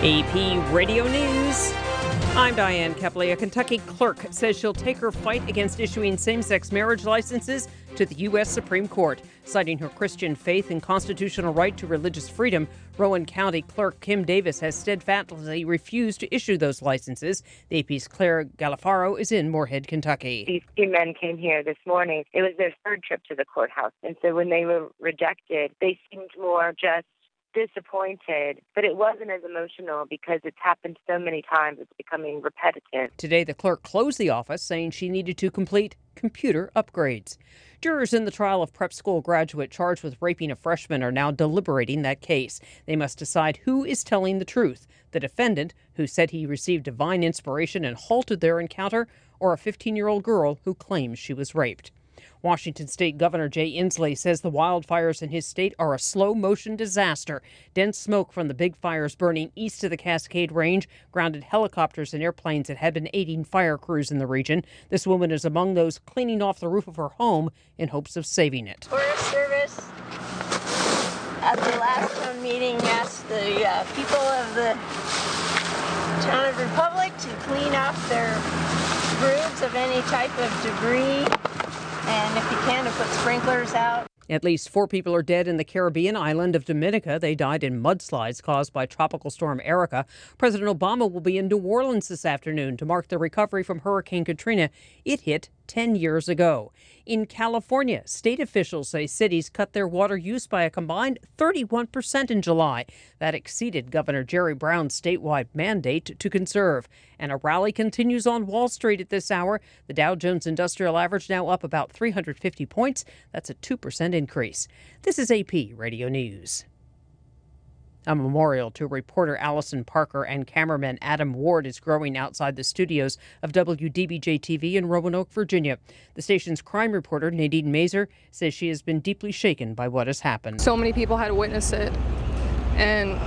AP Radio News. I'm Diane Kepley. A Kentucky clerk says she'll take her fight against issuing same-sex marriage licenses to the U.S. Supreme Court. Citing her Christian faith and constitutional right to religious freedom, Rowan County Clerk Kim Davis has steadfastly refused to issue those licenses. The AP's Claire Galafaro is in Moorhead, Kentucky. These two men came here this morning. It was their third trip to the courthouse. And so when they were rejected, they seemed more just disappointed, but it wasn't as emotional because it's happened so many times. It's becoming repetitive. Today, the clerk closed the office, saying she needed to complete computer upgrades. Jurors in the trial of prep school graduate charged with raping a freshman are now deliberating that case. They must decide who is telling the truth: the defendant, who said he received divine inspiration and halted their encounter, or a 15-year-old girl who claims she was raped. Washington State Governor Jay Inslee says the wildfires in his state are a slow-motion disaster. Dense smoke from the big fires burning east of the Cascade Range grounded helicopters and airplanes that had been aiding fire crews in the region. This woman is among those cleaning off the roof of her home in hopes of saving it. Forest Service at the last town meeting asked the people of the town of Republic to clean off their roofs of any type of debris. And if you can, to put sprinklers out. At least 4 people are dead in the Caribbean island of Dominica. They died in mudslides caused by Tropical Storm Erica. President Obama will be in New Orleans this afternoon to mark the recovery from Hurricane Katrina. It hit 10 years ago. In California, state officials say cities cut their water use by a combined 31% in July. That exceeded Governor Jerry Brown's statewide mandate to conserve. And a rally continues on Wall Street at this hour. The Dow Jones Industrial Average now up about 350 points. That's a 2% increase. This is AP Radio News. A memorial to reporter Allison Parker and cameraman Adam Ward is growing outside the studios of WDBJ-TV in Roanoke, Virginia. The station's crime reporter, Nadine Mazer, says she has been deeply shaken by what has happened. So many people had to witness it, and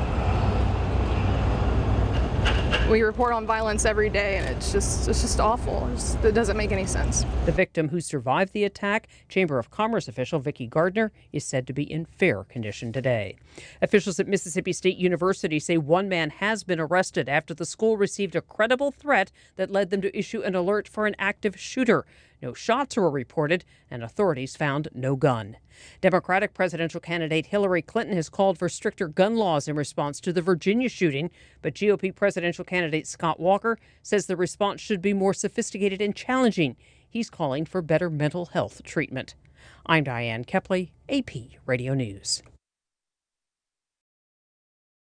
we report on violence every day, and it's just awful. It doesn't make any sense. The victim who survived the attack, Chamber of Commerce official Vicki Gardner, is said to be in fair condition today. Officials at Mississippi State University say one man has been arrested after the school received a credible threat that led them to issue an alert for an active shooter. No shots were reported, and authorities found no gun. Democratic presidential candidate Hillary Clinton has called for stricter gun laws in response to the Virginia shooting, but GOP presidential candidate Scott Walker says the response should be more sophisticated and challenging. He's calling for better mental health treatment. I'm Diane Kepley, AP Radio News.